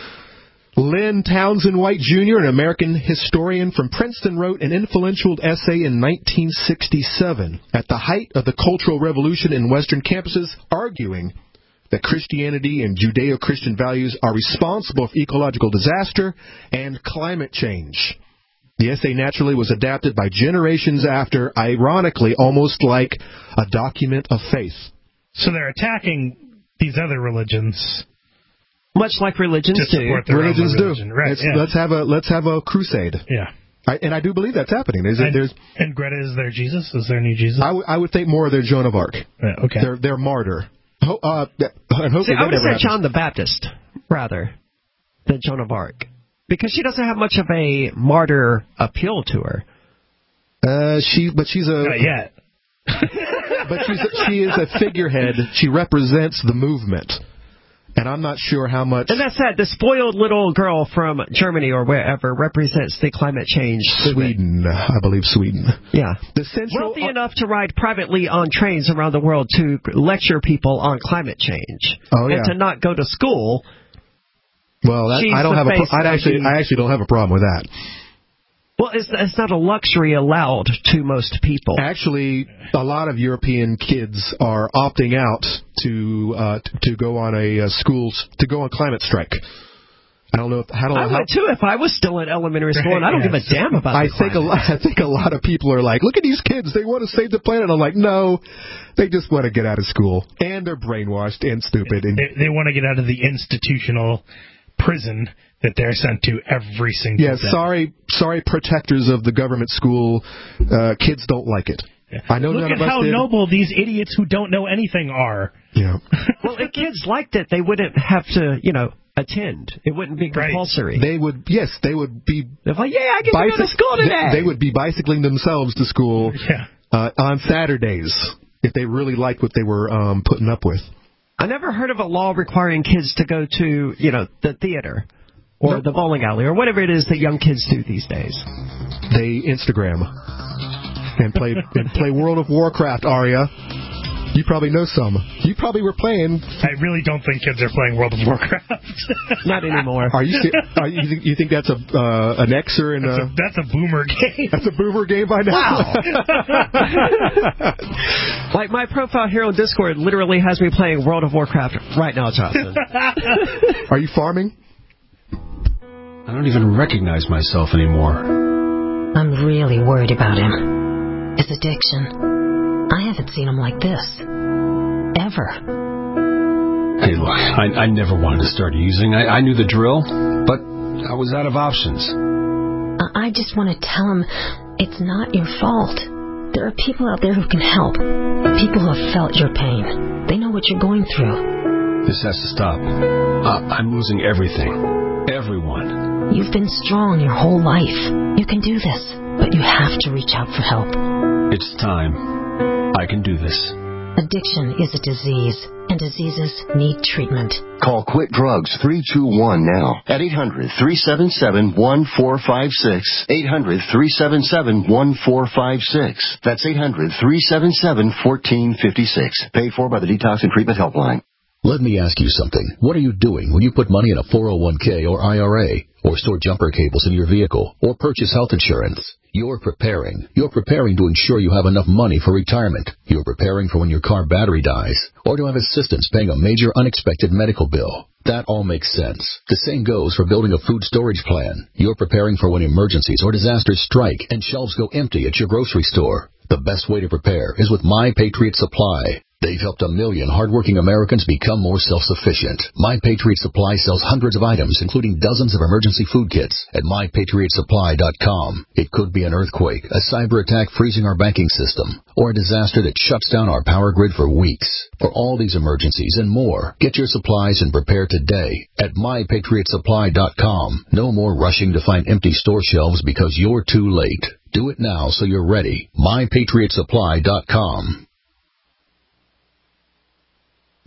Lynn Townsend White Junior, an American historian from Princeton, wrote an influential essay in nineteen sixty-seven at the height of the Cultural Revolution in Western campuses, arguing that Christianity and Judeo-Christian values are responsible for ecological disaster and climate change. The essay naturally was adapted by generations after, ironically, almost like a document of faith. So they're attacking these other religions, much like religions do. Religions religion. do. Right, let's, yeah. let's have a let's have a crusade. Yeah, I, and I do believe that's happening. Is and, it, there's, and Greta is their Jesus? Is there a new Jesus? I, w- I would think more of their Joan of Arc. Yeah, okay, their their martyr. Ho- uh, and hopefully See, I would have said happens. John the Baptist rather than Joan of Arc, because she doesn't have much of a martyr appeal to her. Uh, she, but she's a not yet. but she's a, she is a figurehead. She represents the movement, and I'm not sure how much. And that's that. The spoiled little girl from Germany or wherever represents the climate change. Sweden, movement. I believe Sweden. Yeah, the central wealthy enough to ride privately on trains around the world to lecture people on climate change. Oh yeah, and to not go to school. Well, that, I don't have a. Pro- I'd actually, I actually don't have a problem with that. Well, it's, it's not a luxury allowed to most people. Actually, a lot of European kids are opting out to uh, to go on a uh, schools to go on climate strike. I don't know if how do I how, would too if I was still in elementary school, and I don't yes. give a damn about. I the think a lot. I think a lot of people are like, look at these kids. They want to save the planet. I'm like, no, they just want to get out of school, and they're brainwashed and stupid. And they, they want to get out of the institutional prison that they're sent to every single yeah, day. Yeah, sorry, sorry, protectors of the government school. Uh, kids don't like it. Yeah. I know Look none at of us how did. noble these idiots who don't know anything are. Yeah. Well, if kids liked it, they wouldn't have to, you know, attend. It wouldn't be compulsory. Right. They would, yes, they would be. They're like, yeah, I get bicyc- to go to school today. They, they would be bicycling themselves to school yeah. uh, on Saturdays if they really liked what they were um, putting up with. I never heard of a law requiring kids to go to, you know, the theater. Or the bowling alley, or whatever it is that young kids do these days. They Instagram and play and play World of Warcraft. Aria, you probably know some. You probably were playing. I really don't think kids are playing World of Warcraft. Not anymore. Are you? Are you, you think that's a uh, an Xer and that's a, a that's a boomer game? That's a boomer game by now. Wow. Like my profile here on Discord literally has me playing World of Warcraft right now, Jonathan. Are you farming? I don't even recognize myself anymore. I'm really worried about him. His addiction. I haven't seen him like this. Ever. Hey, look, I, I never wanted to start using. I, I knew the drill, but I was out of options. I just want to tell him it's not your fault. There are people out there who can help. People who have felt your pain. They know what you're going through. This has to stop. Uh, I'm losing everything. Everyone. You've been strong your whole life. You can do this, but you have to reach out for help. It's time. I can do this. Addiction is a disease, and diseases need treatment. Call Quit Drugs three two one now at eight hundred, three seven seven, one four five six. eight hundred, three seven seven, one four five six. That's eight hundred, three seven seven, one four five six. Paid for by the Detox and Treatment Helpline. Let me ask you something. What are you doing when you put money in a four oh one k or I R A, or store jumper cables in your vehicle, or purchase health insurance? You're preparing. You're preparing to ensure you have enough money for retirement. You're preparing for when your car battery dies, or to have assistance paying a major unexpected medical bill. That all makes sense. The same goes for building a food storage plan. You're preparing for when emergencies or disasters strike and shelves go empty at your grocery store. The best way to prepare is with My Patriot Supply. They've helped a million hardworking Americans become more self-sufficient. My Patriot Supply sells hundreds of items, including dozens of emergency food kits at my patriot supply dot com. It could be an earthquake, a cyber attack freezing our banking system, or a disaster that shuts down our power grid for weeks. For all these emergencies and more, get your supplies and prepare today at my patriot supply dot com. No more rushing to find empty store shelves because you're too late. Do it now so you're ready. my patriot supply dot com.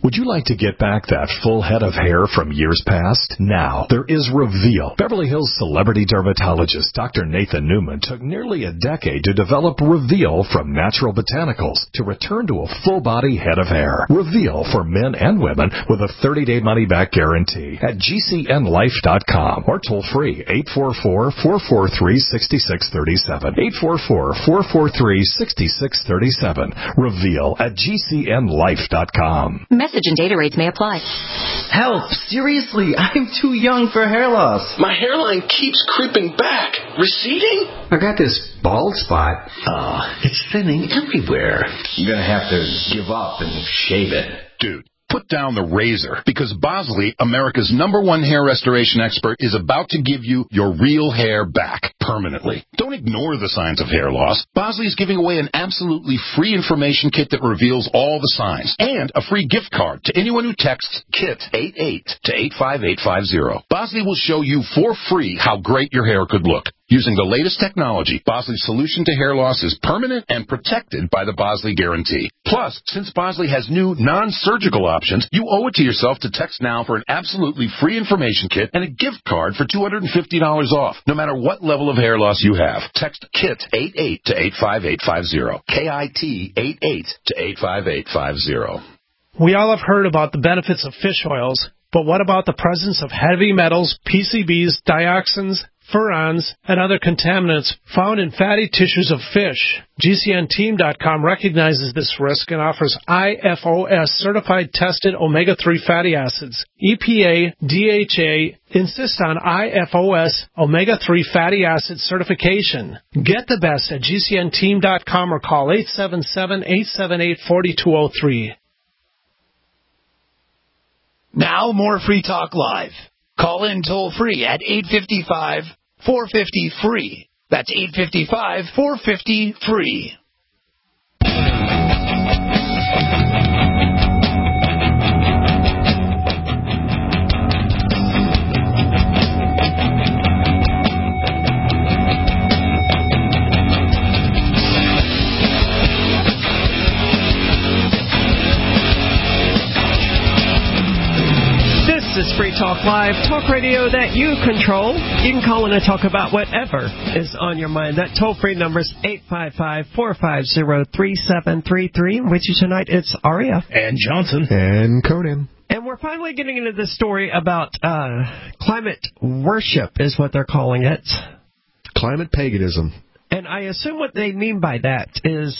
Would you like to get back that full head of hair from years past? Now, there is Reveal. Beverly Hills celebrity dermatologist Doctor Nathan Newman took nearly a decade to develop Reveal from natural botanicals to return to a full-body head of hair. Reveal for men and women with a thirty-day money-back guarantee at G C N life dot com or toll-free eight four four, four four three, six six three seven. eight four four, four four three, six six three seven. Reveal at G C N life dot com. Message and data rates may apply. Help! Seriously, I'm too young for hair loss. My hairline keeps creeping back. Receding? I got this bald spot. Oh, it's thinning everywhere. I'm gonna have to give up and shave it. Dude, put down the razor, because Bosley, America's number one hair restoration expert, is about to give you your real hair back permanently. Don't ignore the signs of hair loss. Bosley is giving away an absolutely free information kit that reveals all the signs, and a free gift card to anyone who texts KIT eighty-eight to eight five eight five zero. Bosley will show you for free how great your hair could look. Using the latest technology, Bosley's solution to hair loss is permanent and protected by the Bosley Guarantee. Plus, since Bosley has new non-surgical options, you owe it to yourself to text now for an absolutely free information kit and a gift card for two hundred fifty dollars off, no matter what level of hair loss you have. Text KIT eighty-eight to eight five eight five zero. K I T eighty-eight to eight five eight five zero. We all have heard about the benefits of fish oils, but what about the presence of heavy metals, P C Bs, dioxins, furans, and other contaminants found in fatty tissues of fish? G C N team dot com recognizes this risk and offers I F O S-certified tested omega three fatty acids. E P A, D H A insist on I F O S omega three fatty acid certification. Get the best at G C N team dot com or call eight seven seven, eight seven eight, four two zero three. Now more Free Talk Live. Call in toll-free at eight five five, four five zero, free. That's eight five five, four five zero, free. This is Free Talk Live, talk radio that you control. You can call in and talk about whatever is on your mind. That toll-free number is eight five five, four five zero, three seven three three. With you tonight, it's Aria. And Johnson. And Conan. And we're finally getting into this story about uh, climate worship, is what they're calling it. Climate paganism. And I assume what they mean by that is...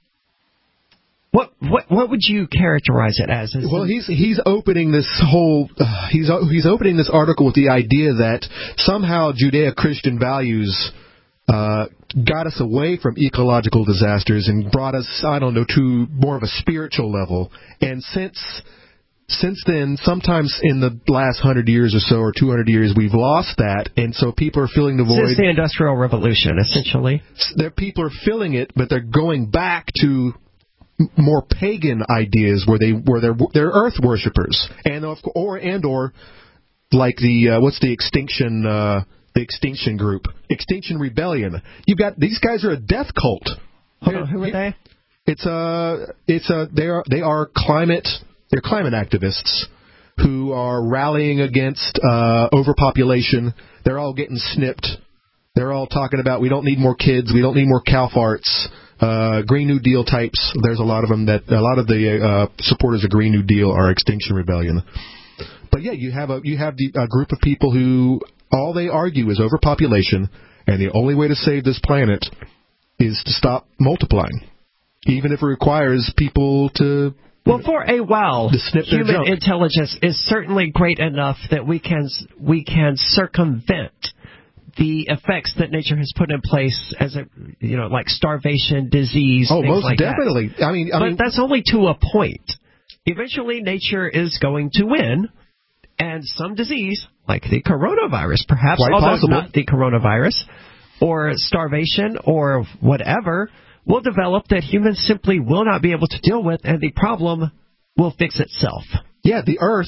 What what what would you characterize it as? Is well, he's he's opening this whole uh, he's he's opening this article with the idea that somehow Judeo-Christian values uh, got us away from ecological disasters and brought us, I don't know, to more of a spiritual level. And since since then, sometimes in the last hundred years or so, or two hundred years, we've lost that, and so people are filling the void. Since the Industrial Revolution, essentially, there people are filling it, but they're going back to more pagan ideas where they where they're they're earth worshippers, and of or and or like the uh, what's the extinction uh, the extinction group Extinction Rebellion. You've got these guys are a death cult. Hold on, who are they? It's a it's a they are they are climate they're climate activists who are rallying against uh, overpopulation. They're all getting snipped. They're all talking about we don't need more kids, we don't need more cow farts. Uh, Green New Deal types. There's a lot of them that a lot of the uh, supporters of Green New Deal are Extinction Rebellion. But yeah, you have a you have the, a group of people who all they argue is overpopulation, and the only way to save this planet is to stop multiplying, even if it requires people to. Well, for a while, human intelligence is certainly great enough that we can we can circumvent the effects that nature has put in place, as a you know, like starvation, disease. Oh, things most like definitely. That. I mean, I but mean, that's only to a point. Eventually, nature is going to win, and some disease, like the coronavirus, perhaps, quite although possible. not the coronavirus, or starvation, or whatever, will develop that humans simply will not be able to deal with, and the problem will fix itself. Yeah, the Earth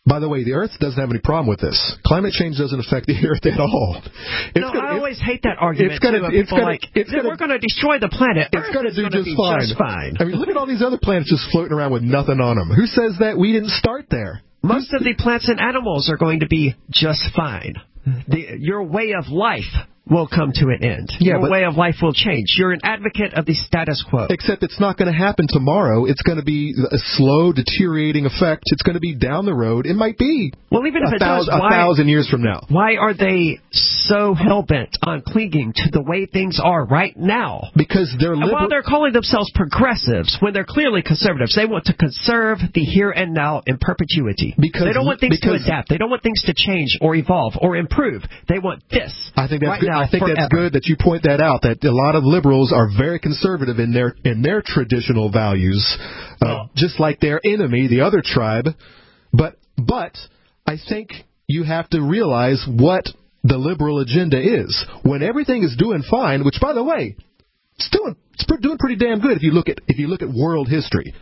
By the way, the Earth doesn't have any problem with this. Climate change doesn't affect the Earth at all. It's no, gonna, I always hate that argument. It's gonna, too, it's people gonna, like, it's gonna, we're going to destroy the planet. It's going to do just fine. just fine. I mean, look at all these other planets just floating around with nothing on them. Who says that we didn't start there? Most of the plants and animals are going to be just fine. The, your way of life will come to an end. Yeah, Your but, way of life will change. You're an advocate of the status quo. Except it's not going to happen tomorrow. It's going to be a slow, deteriorating effect. It's going to be down the road. It might be well, even if a, it thousand, does, why, a thousand years from now. Why are they so hell-bent on clinging to the way things are right now? Because they're liberal. While they're calling themselves progressives, when they're clearly conservatives, they want to conserve the here and now in perpetuity. Because they don't want things because, to adapt. They don't want things to change or evolve or improve. They want this. I think that's right good. now I think forever. that's good that you point that out. That a lot of liberals are very conservative in their in their traditional values, uh, oh. just like their enemy, the other tribe. But but I think you have to realize what the liberal agenda is. When everything is doing fine, which by the way, it's doing it's doing pretty damn good if you look at if you look at world history.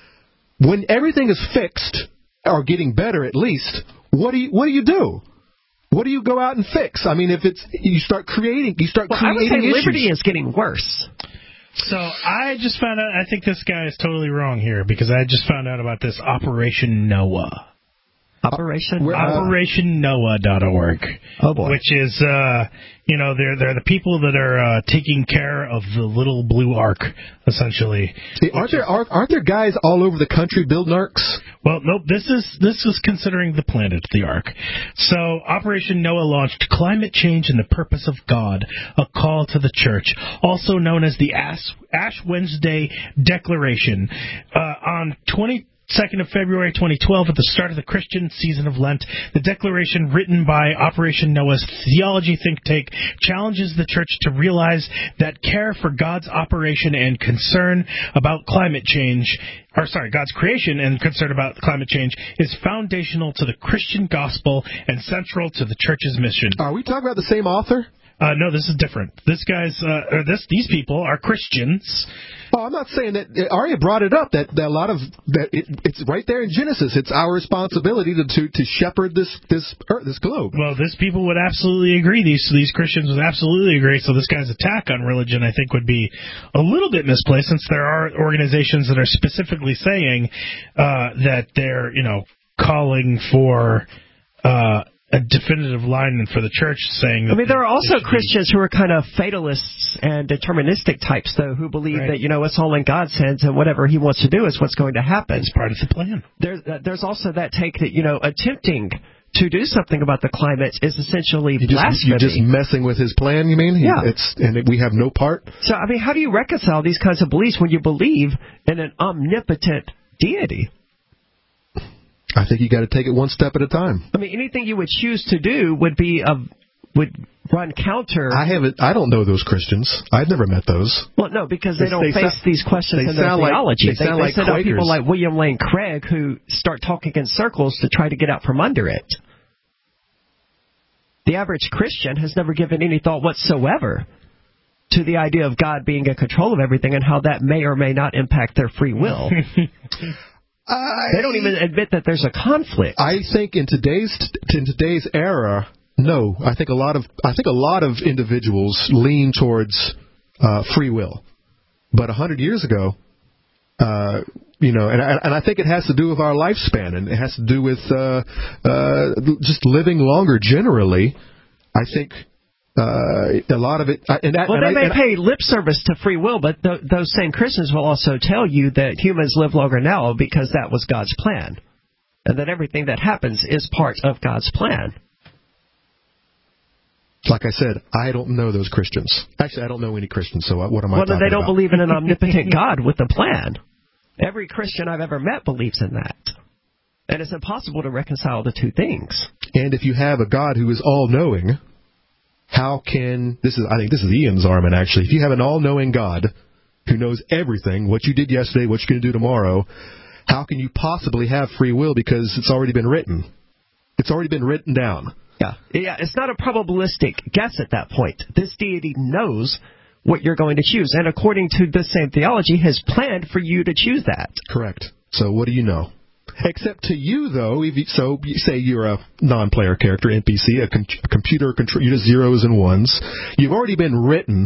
When everything is fixed or getting better at least, what do you what do you do? What do you go out and fix? I mean, if it's you start creating, you start well, creating I would say issues. liberty is getting worse. So I just found out. I think this guy is totally wrong here because I just found out about this Operation Noah. Operation uh, Operation Noah dot org. Oh boy. Which is, uh, you know, they're they're the people that are uh, taking care of the little blue ark, essentially. See, aren't there aren't, aren't there guys all over the country building arks? Well, nope. This is this is considering the planet, the ark. So Operation Noah launched Climate Change and the Purpose of God, a call to the church, also known as the Ash, Ash Wednesday Declaration, uh, on twenty. second of February twenty twelve, at the start of the Christian season of Lent, the declaration written by Operation Noah's theology think tank challenges the church to realize that care for God's operation and concern about climate change, or sorry, God's creation and concern about climate change is foundational to the Christian gospel and central to the church's mission. Are we talking about the same author? Uh, no, this is different. This guy's, uh, or this, these people are Christians. Oh, I'm not saying that. Aria brought it up that, that a lot of that it, it's right there in Genesis. It's our responsibility to to, to shepherd this this earth, this globe. Well, this people would absolutely agree. These these Christians would absolutely agree. So this guy's attack on religion, I think, would be a little bit misplaced, since there are organizations that are specifically saying uh, that they're, you know, calling for. Uh, a definitive line for the church saying that... I mean, there are also Christians who are kind of fatalists and deterministic types, though, who believe right. that, you know, it's all in God's hands and whatever he wants to do is what's going to happen. It's part of the plan. There, uh, there's also that take that, you know, attempting to do something about the climate is essentially you blasphemy. You're just messing with his plan, you mean? Yeah. It's, and we have no part? So, I mean, how do you reconcile these kinds of beliefs when you believe in an omnipotent deity? I think you got to take it one step at a time. I mean, anything you would choose to do would be a, would run counter. I haven't. I don't know those Christians. I've never met those. Well, no, because they, they don't they face sound, these questions in their theology. Like, they, they, sound they like send out Quakers. people like William Lane Craig who start talking in circles to try to get out from under it. The average Christian has never given any thought whatsoever to the idea of God being in control of everything and how that may or may not impact their free will. I, they don't even admit that there's a conflict. I think in today's in today's era, no. I think a lot of I think a lot of individuals lean towards uh, free will, but a hundred years ago, uh, you know, and I, and I think it has to do with our lifespan, and it has to do with uh, uh, just living longer generally. I think. Uh, a lot of it, and that, well, and they I, may pay lip service to free will, but th- those same Christians will also tell you that humans live longer now because that was God's plan, and that everything that happens is part of God's plan. Like I said, I don't know those Christians. Actually, I don't know any Christians, so what am I well, talking about? Well, they don't believe in an omnipotent God with a plan. Every Christian I've ever met believes in that. And it's impossible to reconcile the two things. And if you have a God who is all-knowing... How can, this is, I think this is Ian's Armin actually, if you have an all-knowing God who knows everything, what you did yesterday, what you're going to do tomorrow, how can you possibly have free will because it's already been written? It's already been written down. Yeah, yeah. It's not a probabilistic guess at that point. This deity knows what you're going to choose, and according to the same theology, has planned for you to choose that. Correct. So what do you know? Except to you, though, if you, so you say you're a non-player character, N P C, a, com- a computer, control, you're just zeros and ones. You've already been written.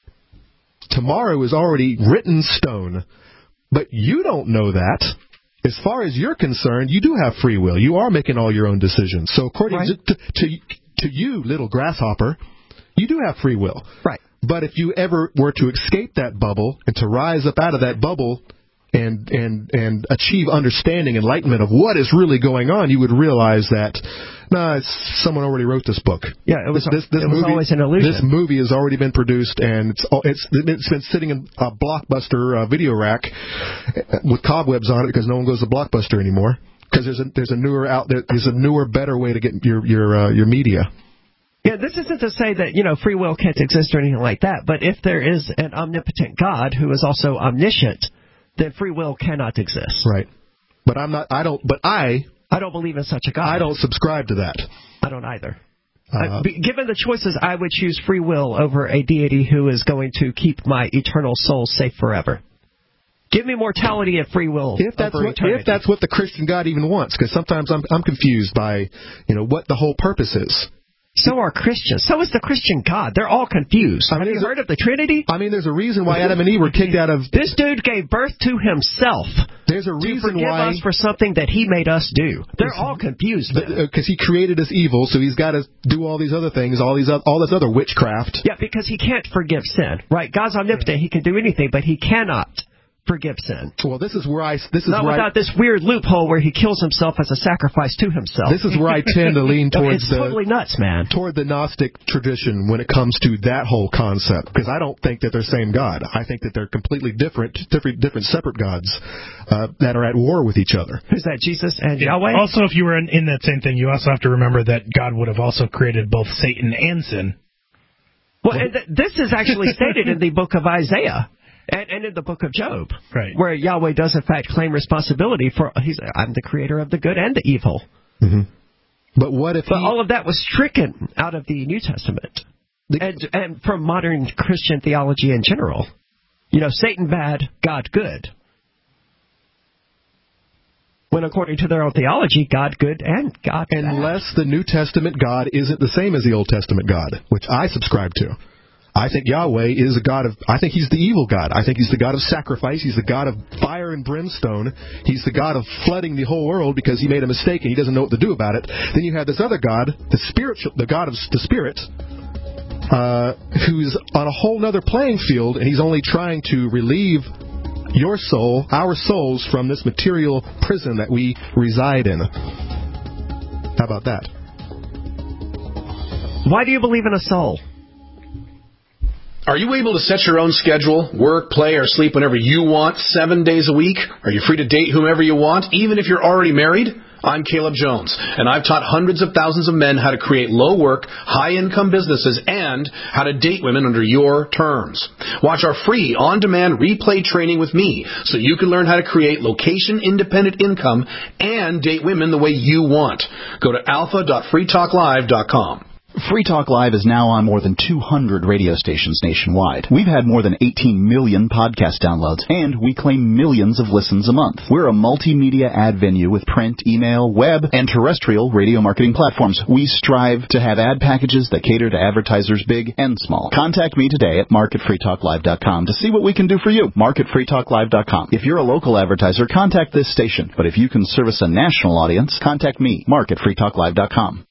Tomorrow is already written stone. But you don't know that. As far as you're concerned, you do have free will. You are making all your own decisions. So according right. to, to to you, little grasshopper, you do have free will. Right. But if you ever were to escape that bubble and to rise up out of that bubble and and and achieve understanding, enlightenment of what is really going on, you would realize that, nah, it's, someone already wrote this book. Yeah, it was, this, this, this it movie, was always an illusion. This movie has already been produced, and it's it's it's been sitting in a Blockbuster uh, video rack with cobwebs on it because no one goes to Blockbuster anymore. Because there's a there's a newer out there, there's a newer, better way to get your your uh, your media. Yeah, this isn't to say that, you know, free will can't exist or anything like that, but if there is an omnipotent God who is also omniscient, then free will cannot exist. Right. But I'm not, I don't, but I... I don't believe in such a God. I don't subscribe to that. I don't either. Uh, uh, given the choices, I would choose free will over a deity who is going to keep my eternal soul safe forever. Give me mortality and free will if that's over what, eternity. If that's what the Christian God even wants, because sometimes I'm I'm confused by, you know, what the whole purpose is. So are Christians. So is the Christian God. They're all confused. I mean, Have you heard of the Trinity? I mean, there's a reason why Adam and Eve were kicked out of... This dude gave birth to himself. There's a reason to forgive why... us for something that he made us do. They're all confused. Because he created us evil, so he's got to do all these other things, all these all this other witchcraft. Yeah, because he can't forgive sin. Right? God's omnipotent. He can do anything, but he cannot forgive sin. Well, this is where I... This is Not where without I, this weird loophole where he kills himself as a sacrifice to himself. This is where I tend to lean towards it's the... totally nuts, man. Toward the Gnostic tradition when it comes to that whole concept. Because I don't think that they're same God. I think that they're completely different, different, different separate gods uh, that are at war with each other. Who's that, Jesus and yeah. Yahweh? Also, if you were in, in that same thing, you also have to remember that God would have also created both Satan and sin. Well, and th- this is actually stated in the book of Isaiah. And, and in the book of Job, right, where Yahweh does in fact claim responsibility for, he's, I'm the creator of the good and the evil. Mm-hmm. But what if But he... all of that was stricken out of the New Testament the... and, and from modern Christian theology in general. You know, Satan bad, God good. When according to their own theology, God good and God bad. Unless the New Testament God isn't the same as the Old Testament God, which I subscribe to. I think Yahweh is a God of, I think he's the evil God. I think he's the God of sacrifice. He's the God of fire and brimstone. He's the God of flooding the whole world because he made a mistake and he doesn't know what to do about it. Then you have this other God, the spiritual, the God of the Spirit, uh, who's on a whole other playing field, and he's only trying to relieve your soul, our souls, from this material prison that we reside in. How about that? Why do you believe in a soul? Are you able to set your own schedule, work, play, or sleep whenever you want, seven days a week? Are you free to date whomever you want, even if you're already married? I'm Caleb Jones, and I've taught hundreds of thousands of men how to create low-work, high-income businesses and how to date women under your terms. Watch our free, on-demand replay training with me so you can learn how to create location-independent income and date women the way you want. Go to alpha dot free talk live dot com. Free Talk Live is now on more than two hundred radio stations nationwide. We've had more than eighteen million podcast downloads, and we claim millions of listens a month. We're a multimedia ad venue with print, email, web, and terrestrial radio marketing platforms. We strive to have ad packages that cater to advertisers big and small. Contact me today at mark at free talk live dot com to see what we can do for you. mark at free talk live dot com. If you're a local advertiser, contact this station. But if you can service a national audience, contact me, mark at free talk live dot com.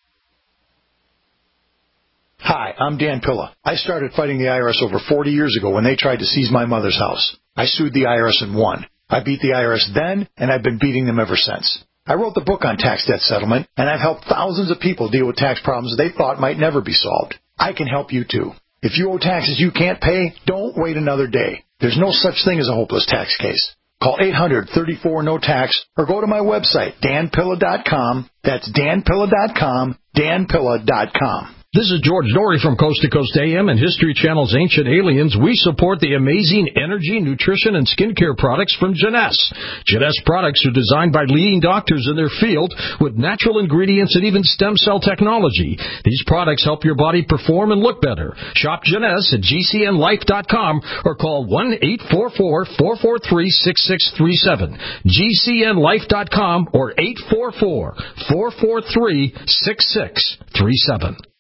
Hi, I'm Dan Pilla. I started fighting the I R S over forty years ago when they tried to seize my mother's house. I sued the I R S and won. I beat the I R S then, and I've been beating them ever since. I wrote the book on tax debt settlement, and I've helped thousands of people deal with tax problems they thought might never be solved. I can help you too. If you owe taxes you can't pay, don't wait another day. There's no such thing as a hopeless tax case. Call eight hundred, thirty-four, no tax or go to my website, dan pilla dot com. That's dan pilla dot com, dan pilla dot com. This is George Dory from Coast to Coast A M and History Channel's Ancient Aliens. We support the amazing energy, nutrition, and skincare products from Jeunesse. Jeunesse products are designed by leading doctors in their field with natural ingredients and even stem cell technology. These products help your body perform and look better. Shop Jeunesse at G C N life dot com or call one eight four four, four four three, six six three seven. G C N life dot com or eight four four, four four three, six six three seven.